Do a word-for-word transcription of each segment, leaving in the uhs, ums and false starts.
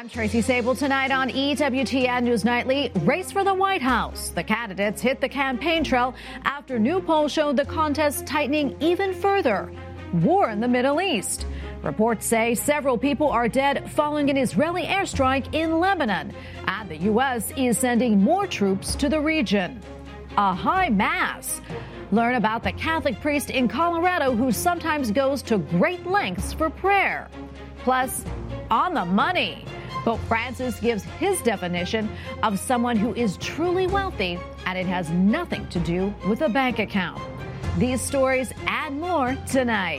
I'm Tracy Sable. Tonight on E W T N News Nightly, race for the White House. The candidates hit the campaign trail after new polls showed the contest tightening even further. War in the Middle East. Reports say several people are dead following an Israeli airstrike in Lebanon. And the U S is sending more troops to the region. A high mass. Learn about the Catholic priest in Colorado who sometimes goes to great lengths for prayer. Plus, on the money. Pope Francis gives his definition of someone who is truly wealthy, and it has nothing to do with a bank account. These stories and more tonight.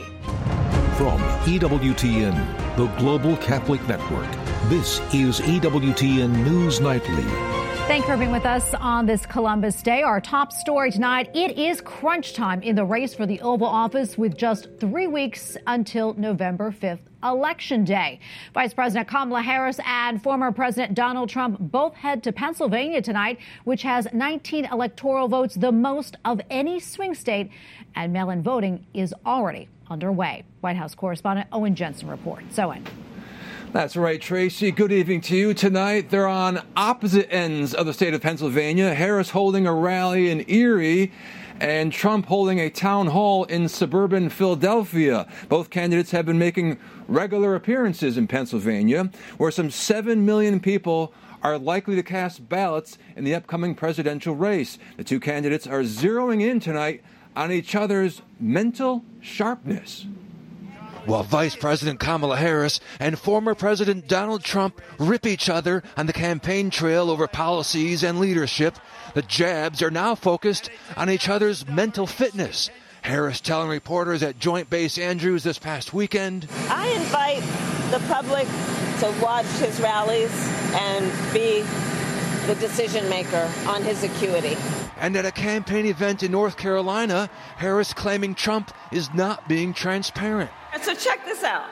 From E W T N, the Global Catholic Network, this is E W T N News Nightly. Thank you for being with us on this Columbus Day. Our top story tonight, it is crunch time in the race for the Oval Office with just three weeks until November fifth, Election Day. Vice President Kamala Harris and former President Donald Trump both head to Pennsylvania tonight, which has nineteen electoral votes, the most of any swing state, and mail-in voting is already underway. White House correspondent Owen Jensen reports. Owen. That's right, Tracy. Good evening to you. Tonight, they're on opposite ends of the state of Pennsylvania. Harris holding a rally in Erie and Trump holding a town hall in suburban Philadelphia. Both candidates have been making regular appearances in Pennsylvania, where some seven million people are likely to cast ballots in the upcoming presidential race. The two candidates are zeroing in tonight on each other's mental sharpness. While Vice President Kamala Harris and former President Donald Trump rip each other on the campaign trail over policies and leadership, the jabs are now focused on each other's mental fitness. Harris telling reporters at Joint Base Andrews this past weekend, I invite the public to watch his rallies and be the decision maker on his acuity. And at a campaign event in North Carolina, Harris claiming Trump is not being transparent. And so check this out.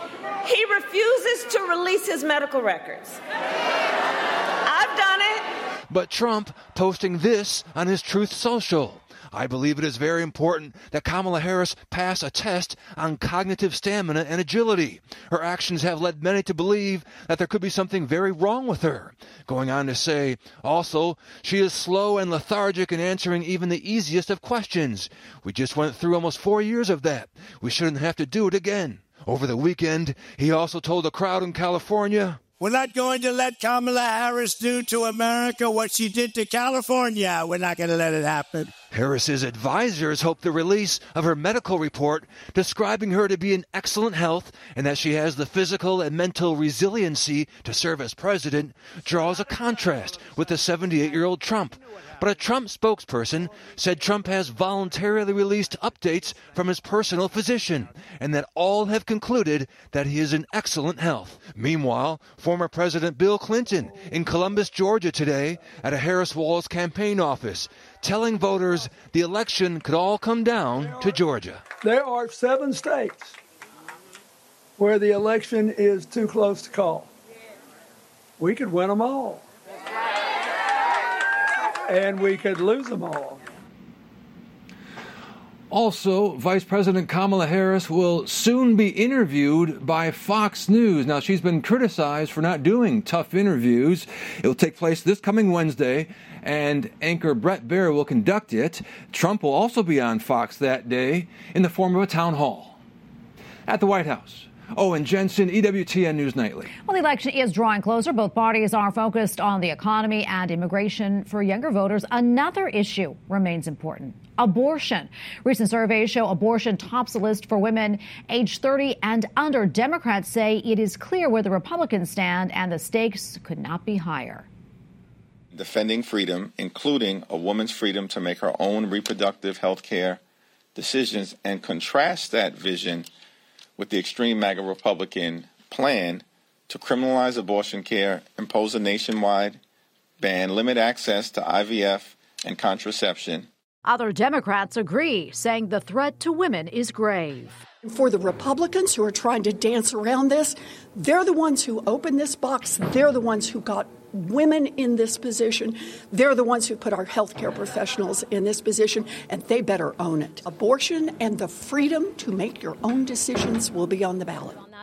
He refuses to release his medical records. I've done it. But Trump posting this on his Truth Social. I believe it is very important that Kamala Harris pass a test on cognitive stamina and agility. Her actions have led many to believe that there could be something very wrong with her. Going on to say, also, she is slow and lethargic in answering even the easiest of questions. We just went through almost four years of that. We shouldn't have to do it again. Over the weekend, he also told a crowd in California, we're not going to let Kamala Harris do to America what she did to California. We're not going to let it happen. Harris's advisors hope the release of her medical report describing her to be in excellent health and that she has the physical and mental resiliency to serve as president draws a contrast with the seventy-eight-year-old Trump. But a Trump spokesperson said Trump has voluntarily released updates from his personal physician and that all have concluded that he is in excellent health. Meanwhile, former President Bill Clinton in Columbus, Georgia today at a Harris Walz campaign office, telling voters the election could all come down to Georgia. There are seven states where the election is too close to call. We could win them all. And we could lose them all. Also, Vice President Kamala Harris will soon be interviewed by Fox News. Now, she's been criticized for not doing tough interviews. It will take place this coming Wednesday, and anchor Bret Baier will conduct it. Trump will also be on Fox that day in the form of a town hall. At the White House, Owen Jensen, E W T N News Nightly. Well, the election is drawing closer. Both parties are focused on the economy and immigration. For younger voters, another issue remains important: abortion. Recent surveys show abortion tops the list for women age thirty and under. Democrats say it is clear where the Republicans stand, and the stakes could not be higher. Defending freedom, including a woman's freedom to make her own reproductive health care decisions, and contrast that vision with the extreme MAGA Republican plan to criminalize abortion care, impose a nationwide ban, limit access to I V F and contraception. Other Democrats agree, saying the threat to women is grave. For the Republicans who are trying to dance around this, they're the ones who opened this box. They're the ones who got women in this position. They're the ones who put our healthcare professionals in this position, and they better own it. Abortion and the freedom to make your own decisions will be on the ballot.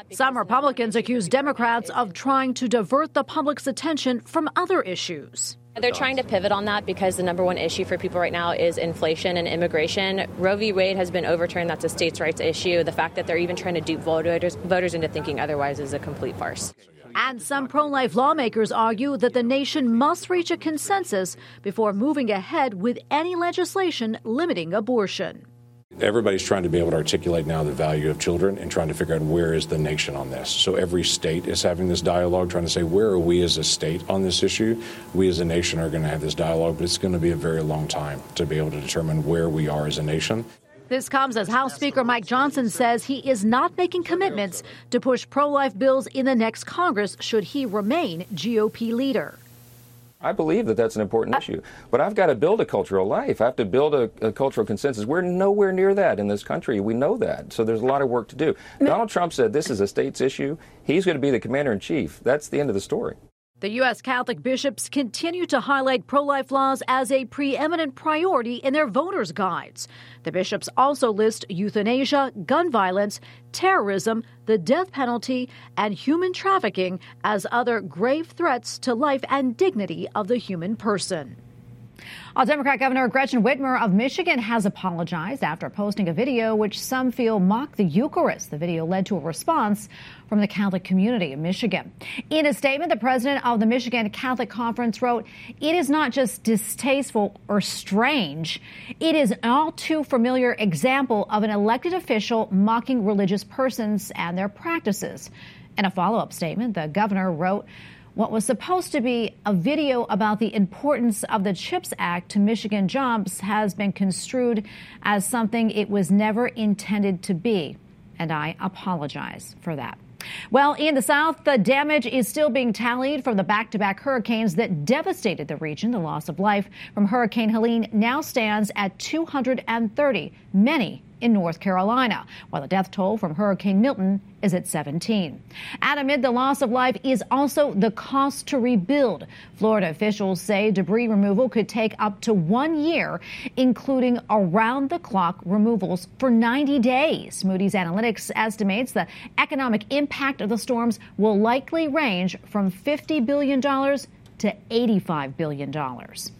Some Republicans accuse Democrats of trying to divert the public's attention from other issues. They're trying to pivot on that because the number one issue for people right now is inflation and immigration. Roe v. Wade has been overturned. That's a states' rights issue. The fact that they're even trying to dupe voters, voters into thinking otherwise is a complete farce. And some pro-life lawmakers argue that the nation must reach a consensus before moving ahead with any legislation limiting abortion. Everybody's trying to be able to articulate now the value of children and trying to figure out where is the nation on this. So every state is having this dialogue, trying to say where are we as a state on this issue. We as a nation are going to have this dialogue, but it's going to be a very long time to be able to determine where we are as a nation. This comes as House Speaker Mike Johnson says he is not making commitments to push pro-life bills in the next Congress should he remain G O P leader. I believe that that's an important issue, but I've got to build a cultural life. I have to build a, a cultural consensus. We're nowhere near that in this country. We know that. So there's a lot of work to do. Donald Trump said this is a state's issue. He's going to be the commander-in-chief. That's the end of the story. The U S Catholic bishops continue to highlight pro-life laws as a preeminent priority in their voters' guides. The bishops also list euthanasia, gun violence, terrorism, the death penalty, and human trafficking as other grave threats to life and dignity of the human person. Well, Democrat Governor Gretchen Whitmer of Michigan has apologized after posting a video which some feel mocked the Eucharist. The video led to a response from the Catholic community in Michigan. In a statement, the president of the Michigan Catholic Conference wrote, "It is not just distasteful or strange. It is an all too familiar example of an elected official mocking religious persons and their practices." In a follow-up statement, the governor wrote, "What was supposed to be a video about the importance of the CHIPS Act to Michigan jobs has been construed as something it was never intended to be, and I apologize for that." Well, in the South, the damage is still being tallied from the back-to-back hurricanes that devastated the region. The loss of life from Hurricane Helene now stands at two hundred thirty, many in North Carolina, while the death toll from Hurricane Milton is at seventeen. And amid the loss of life is also the cost to rebuild. Florida officials say debris removal could take up to one year, including around-the-clock removals for ninety days. Moody's Analytics estimates the economic impact of the storms will likely range from fifty billion dollars to eighty-five billion dollars.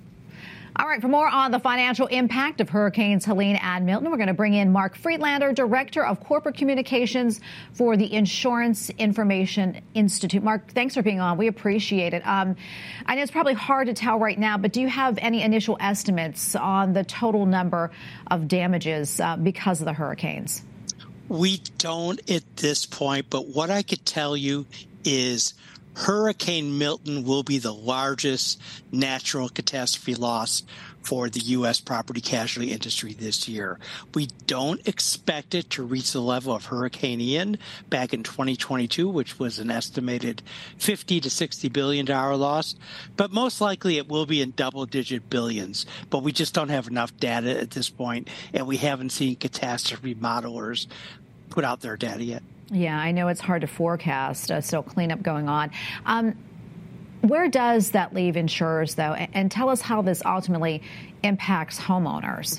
All right, for more on the financial impact of Hurricanes Helene and Milton, we're going to bring in Mark Friedlander, Director of Corporate Communications for the Insurance Information Institute. Mark, thanks for being on. We appreciate it. Um, I know it's probably hard to tell right now, but do you have any initial estimates on the total number of damages uh, because of the hurricanes? We don't at this point, but what I could tell you is Hurricane Milton will be the largest natural catastrophe loss for the U S property casualty industry this year. We don't expect it to reach the level of Hurricane Ian back in twenty twenty-two, which was an estimated fifty to sixty billion dollars loss, but most likely it will be in double-digit billions. But we just don't have enough data at this point, and we haven't seen catastrophe modelers put out their data yet. Yeah, I know it's hard to forecast, uh, still cleanup going on. Um, where does that leave insurers, though? And, and tell us how this ultimately impacts homeowners.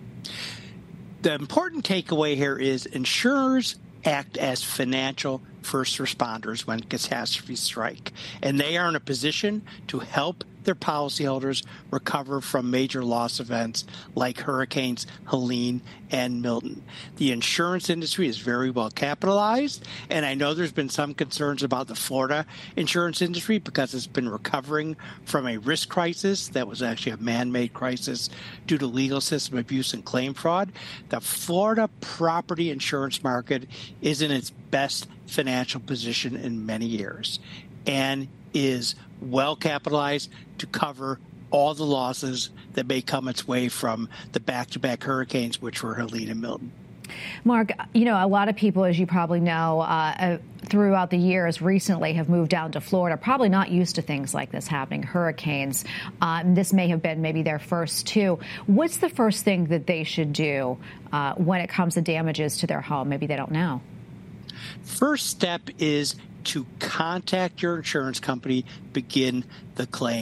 The important takeaway here is insurers act as financial first responders when catastrophes strike, and they are in a position to help their policyholders recover from major loss events like Hurricanes Helene and Milton. The insurance industry is very well capitalized, and I know there's been some concerns about the Florida insurance industry because it's been recovering from a risk crisis that was actually a man-made crisis due to legal system abuse and claim fraud. The Florida property insurance market is in its best financial position in many years and is well capitalized to cover all the losses that may come its way from the back-to-back hurricanes, which were Helene and Milton. Mark, you know, a lot of people, as you probably know, uh, throughout the years recently have moved down to Florida, probably not used to things like this happening, hurricanes. Uh, this may have been maybe their first two. What's the first thing that they should do uh, when it comes to damages to their home? Maybe they don't know. First step is to contact your insurance company, begin the claim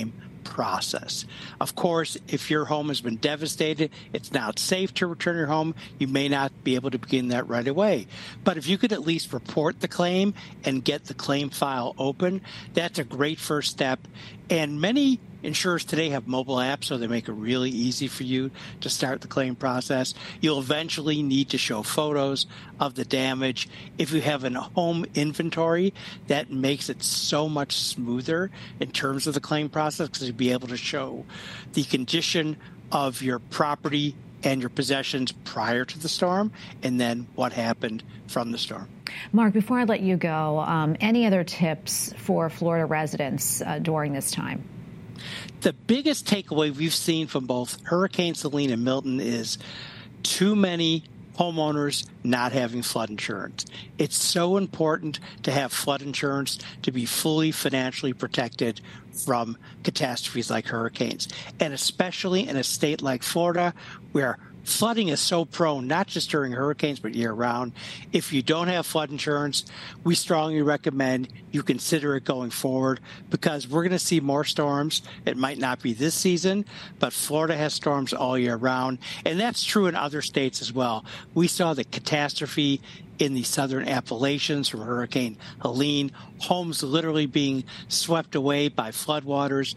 process. Of course, if your home has been devastated, it's not safe to return your home, you may not be able to begin that right away. But if you could at least report the claim and get the claim file open, that's a great first step. And many insurers today have mobile apps, so they make it really easy for you to start the claim process. You'll eventually need to show photos of the damage. If you have a home inventory, that makes it so much smoother in terms of the claim process, because you'll be able to show the condition of your property and your possessions prior to the storm, and then what happened from the storm. Mark, before I let you go, um, any other tips for Florida residents uh, during this time? The biggest takeaway we've seen from both Hurricane Helene and Milton is too many homeowners not having flood insurance. It's so important to have flood insurance to be fully financially protected from catastrophes like hurricanes, and especially in a state like Florida where flooding is so prone, not just during hurricanes, but year-round. If you don't have flood insurance, we strongly recommend you consider it going forward, because we're going to see more storms. It might not be this season, but Florida has storms all year round, and that's true in other states as well. We saw the catastrophe in the southern Appalachians from Hurricane Helene, homes literally being swept away by floodwaters.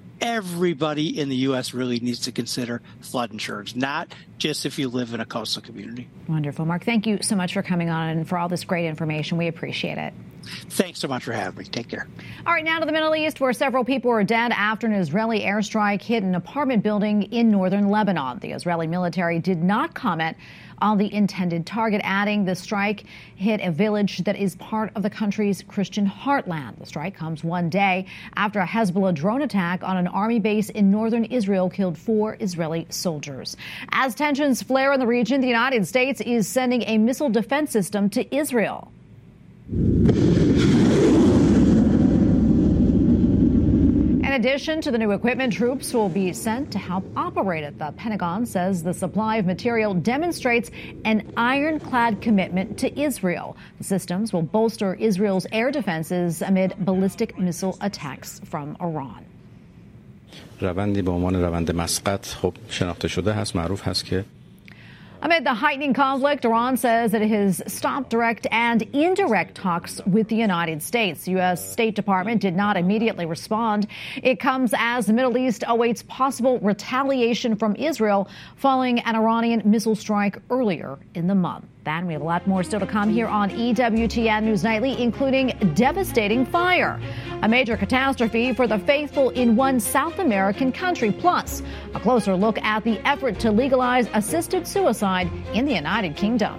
Everybody in the U S really needs to consider flood insurance, not just if you live in a coastal community. Wonderful. Mark, thank you so much for coming on and for all this great information. We appreciate it. Thanks so much for having me. Take care. All right, now to the Middle East, where several people are dead after an Israeli airstrike hit an apartment building in northern Lebanon. The Israeli military did not comment on the intended target, adding the strike hit a village that is part of the country's Christian heartland. The strike comes one day after a Hezbollah drone attack on an army base in northern Israel killed four Israeli soldiers. As tensions flare in the region, the United States is sending a missile defense system to Israel. In addition to the new equipment, troops will be sent to help operate it. The Pentagon says the supply of material demonstrates an ironclad commitment to Israel. The systems will bolster Israel's air defenses amid ballistic missile attacks from Iran. روندی به عنوان روند مسقط خب شناخته شده هست، معروف هست که Amid the heightening conflict, Iran says that it has stopped direct and indirect talks with the United States. The U S State Department did not immediately respond. It comes as the Middle East awaits possible retaliation from Israel following an Iranian missile strike earlier in the month. That and we have a lot more still to come here on E W T N News Nightly, including devastating fire, a major catastrophe for the faithful in one South American country, plus a closer look at the effort to legalize assisted suicide in the United Kingdom.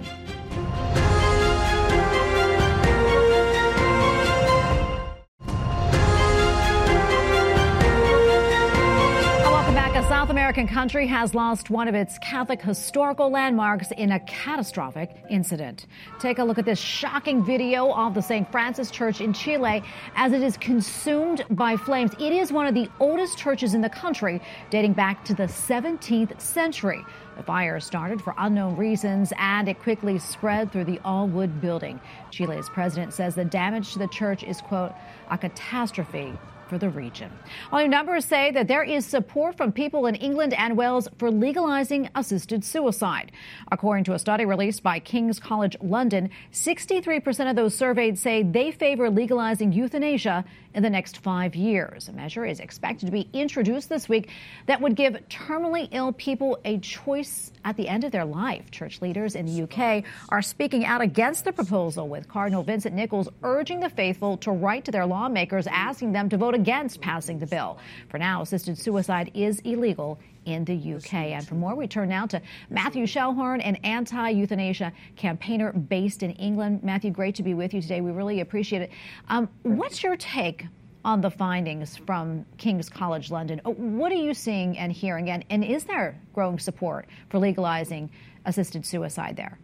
A South American country has lost one of its Catholic historical landmarks in a catastrophic incident. Take a look at this shocking video of the Saint Francis Church in Chile as it is consumed by flames. It is one of the oldest churches in the country, dating back to the seventeenth century. The fire started for unknown reasons, and it quickly spread through the all-wood building. Chile's president says the damage to the church is, quote, a catastrophe for the region. Well, numbers say that there is support from people in England and Wales for legalizing assisted suicide. According to a study released by King's College London, sixty-three percent of those surveyed say they favor legalizing euthanasia in the next five years. A measure is expected to be introduced this week that would give terminally ill people a choice at the end of their life. Church leaders in the U K are speaking out against the proposal, with Cardinal Vincent Nichols urging the faithful to write to their lawmakers asking them to vote against passing the bill. For now, assisted suicide is illegal in the U K. And for more, we turn now to Matthew Schellhorn, an anti-euthanasia campaigner based in England. Matthew, great to be with you today. We really appreciate it. Um, what's your take on the findings from King's College London? What are you seeing and hearing? And, and is there growing support for legalizing assisted suicide there?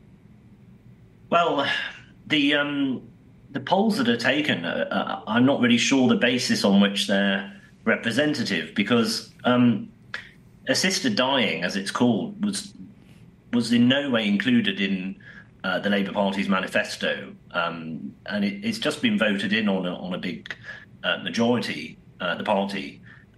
Well, the um, the polls that are taken, uh, I'm not really sure the basis on which they're representative, because um, assisted dying, as it's called, was was in no way included in uh, the Labour Party's manifesto, um, and it, it's just been voted in on a, on a big uh, majority, uh, the party.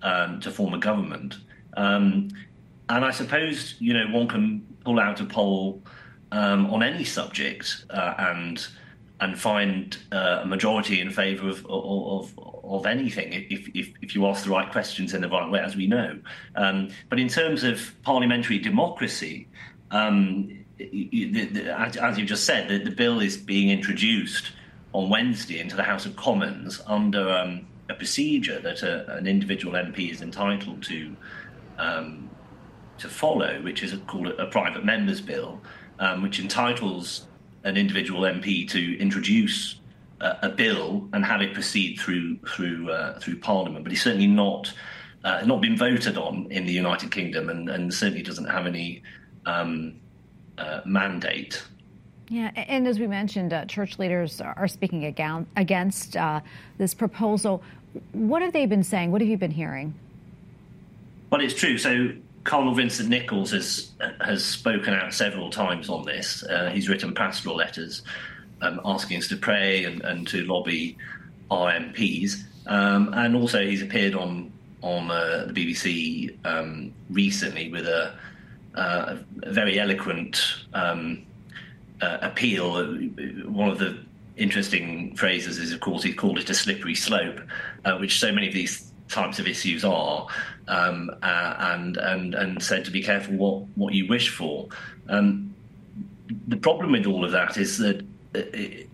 um, to form a government. Um, and I suppose, you know, one can pull out a poll um, on any subject uh, and and find uh, a majority in favour of, of of anything if, if if you ask the right questions in the right way, as we know. Um, but in terms of parliamentary democracy, um, the, the, as, as you just said, the, the bill is being introduced on Wednesday into the House of Commons under um, a procedure that a, an individual M P is entitled to um, to follow, which is called a, a private member's bill, um, which entitles an individual M P to introduce uh, a bill and have it proceed through through uh, through Parliament. But it's certainly not uh, not been voted on in the United Kingdom, and, and certainly doesn't have any um, uh, mandate. Yeah, and as we mentioned, uh, church leaders are speaking against uh, this proposal. What have they been saying? What have you been hearing? Well, it's true. So Cardinal Vincent Nichols has has spoken out several times on this. Uh, he's written pastoral letters um, asking us to pray and, and to lobby our M Ps. Um, and also he's appeared on, on uh, the B B C um, recently with a, uh, a very eloquent um Uh, appeal. One of the interesting phrases is, of course, he called it a slippery slope, uh, which so many of these types of issues are, um, uh, and and and said to be careful what what you wish for. Um, the problem with all of that is that it,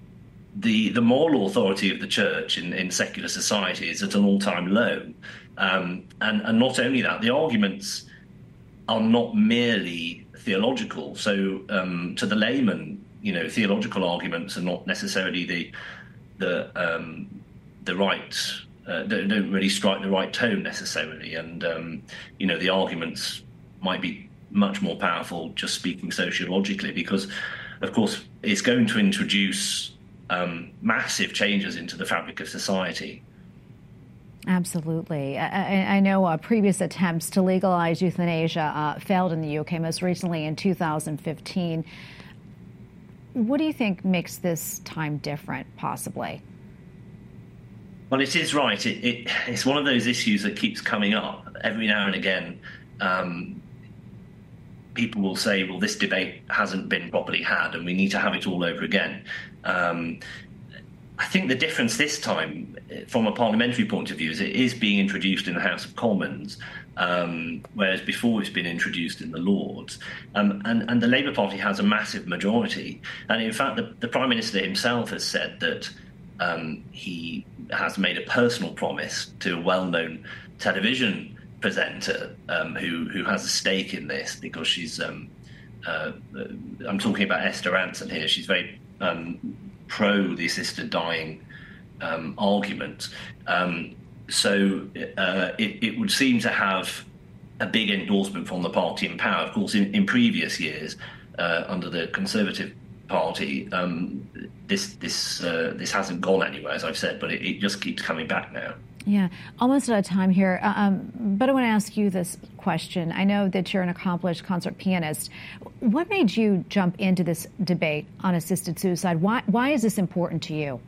the the moral authority of the church in, in secular society is at an all-time low, um, and and not only that, the arguments are not merely theological. So um, to the layman, you know, theological arguments are not necessarily the the um, the right uh, don't, don't really strike the right tone necessarily, and um, you know, the arguments might be much more powerful just speaking sociologically, because of course it's going to introduce um, massive changes into the fabric of society. Absolutely. I, I know uh, previous attempts to legalize euthanasia uh, failed in the U K, most recently in two thousand fifteen. What do you think makes this time different, possibly? Well, it is right. It, it, it's one of those issues that keeps coming up every now and again. Um, people will say, well, this debate hasn't been properly had and we need to have it all over again. Um, I think the difference this time, from a parliamentary point of view, is it is being introduced in the House of Commons, um, whereas before it's been introduced in the Lords. Um, and, and the Labour Party has a massive majority. And in fact, the, the Prime Minister himself has said that um, he has made a personal promise to a well-known television presenter um, who, who has a stake in this, because she's... Um, uh, I'm talking about Esther Rantzen here. She's very... Um, pro the assisted dying um, argument. Um, so uh, it, it would seem to have a big endorsement from the party in power. Of course, in, in previous years, uh, under the Conservative Party, um, this this uh, this hasn't gone anywhere, as I've said, but it, it just keeps coming back now. Yeah, almost out of time here, um, but I want to ask you this question. I know that you're an accomplished concert pianist. What made you jump into this debate on assisted suicide? Why, why is this important to you?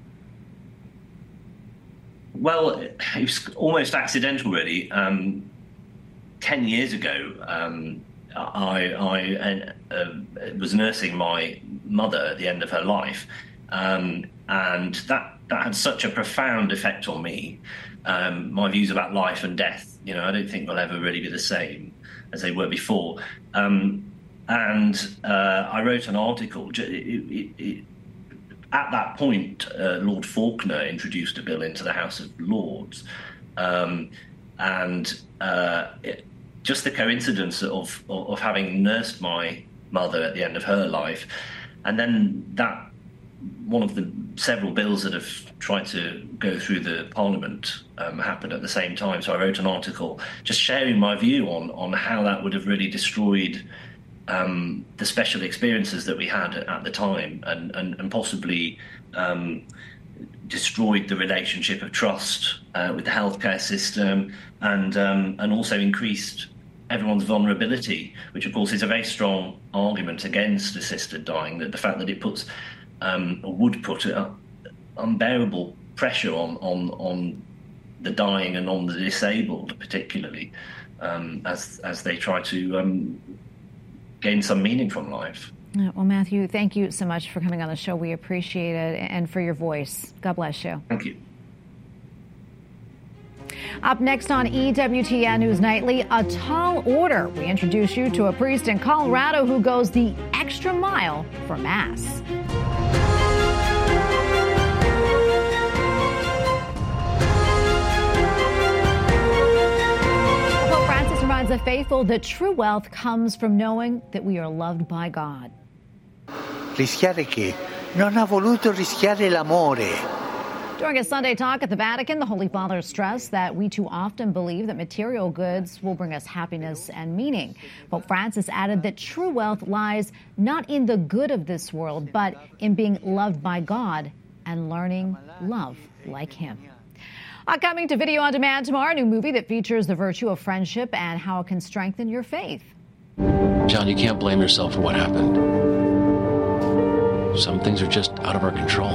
Well, it was almost accidental, really. Um, ten years ago, um, I, I uh, was nursing my mother at the end of her life, um, and that, that had such a profound effect on me. Um, my views about life and death, you know, I don't think will ever really be the same as they were before. Um, and uh, I wrote an article. It, it, it, at that point, uh, Lord Faulkner introduced a bill into the House of Lords. Um, and uh, it, just the coincidence of, of, of having nursed my mother at the end of her life, and then that one of the several bills that have tried to go through the Parliament um, happened at the same time. So I wrote an article just sharing my view on, on how that would have really destroyed um, the special experiences that we had at the time, and, and, and possibly um, destroyed the relationship of trust uh, with the healthcare system, and um, and also increased everyone's vulnerability, which of course is a very strong argument against assisted dying, that the fact that it puts um, or would put uh, unbearable pressure on on on the dying and on the disabled, particularly, um, as as they try to um, gain some meaning from life. Well, Matthew, thank you so much for coming on the show. We appreciate it, and for your voice. God bless you. Thank you. Up next on E W T N News Nightly, a tall order. We introduce you to a priest in Colorado who goes the extra mile for Mass. Pope Francis reminds the faithful that true wealth comes from knowing that we are loved by God. Rischiare che non ha voluto rischiare l'amore. During a Sunday talk at the Vatican, the Holy Father stressed that we too often believe that material goods will bring us happiness and meaning. Pope Francis added that true wealth lies not in the good of this world, but in being loved by God and learning love like Him. Uh, coming to video on demand tomorrow, a new movie that features the virtue of friendship and how it can strengthen your faith. John, you can't blame yourself for what happened. Some things are just out of our control.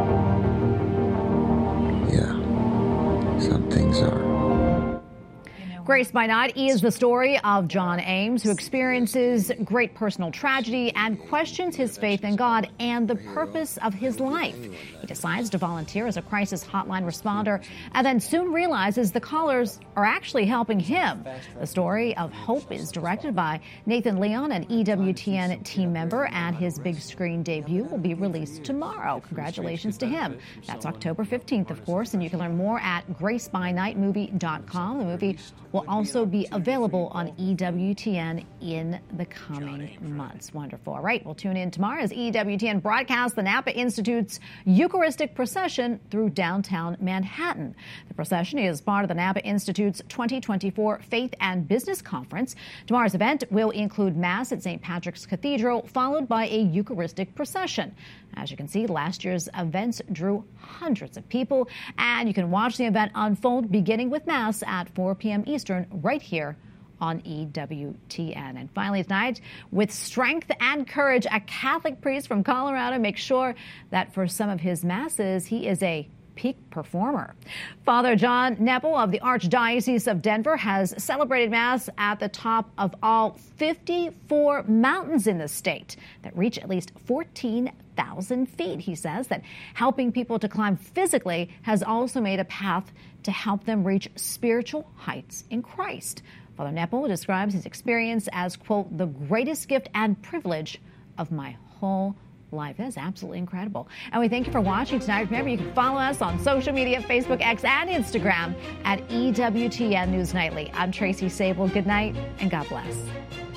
Some things are. Grace by Night is the story of John Ames, who experiences great personal tragedy and questions his faith in God and the purpose of his life. He decides to volunteer as a crisis hotline responder and then soon realizes the callers are actually helping him. The story of hope is directed by Nathan Leon, an E W T N team member, and his big screen debut will be released tomorrow. Congratulations to him. That's October fifteenth, of course, and you can learn more at grace by night movie dot com. The movie will also be available on E W T N in the coming months. Wonderful. All right, we'll tune in tomorrow as E W T N broadcasts the Napa Institute's Eucharistic procession through downtown Manhattan. The procession is part of the Napa Institute's twenty twenty-four Faith and Business Conference. Tomorrow's event will include Mass at Saint Patrick's Cathedral, followed by a Eucharistic procession. As you can see, last year's events drew hundreds of people, and you can watch the event unfold beginning with Mass at four p.m. Eastern right here on E W T N. And finally tonight, with strength and courage, a Catholic priest from Colorado makes sure that for some of his masses, he is a peak performer. Father John Nepple of the Archdiocese of Denver has celebrated Mass at the top of all fifty-four mountains in the state that reach at least fourteen thousand feet. He says that helping people to climb physically has also made a path to help them reach spiritual heights in Christ. Father Nepple describes his experience as, quote, the greatest gift and privilege of my whole life. That is absolutely incredible. And we thank you for watching tonight. Remember, you can follow us on social media, Facebook, X, and Instagram at E W T N News Nightly. I'm Tracy Sable. Good night and God bless.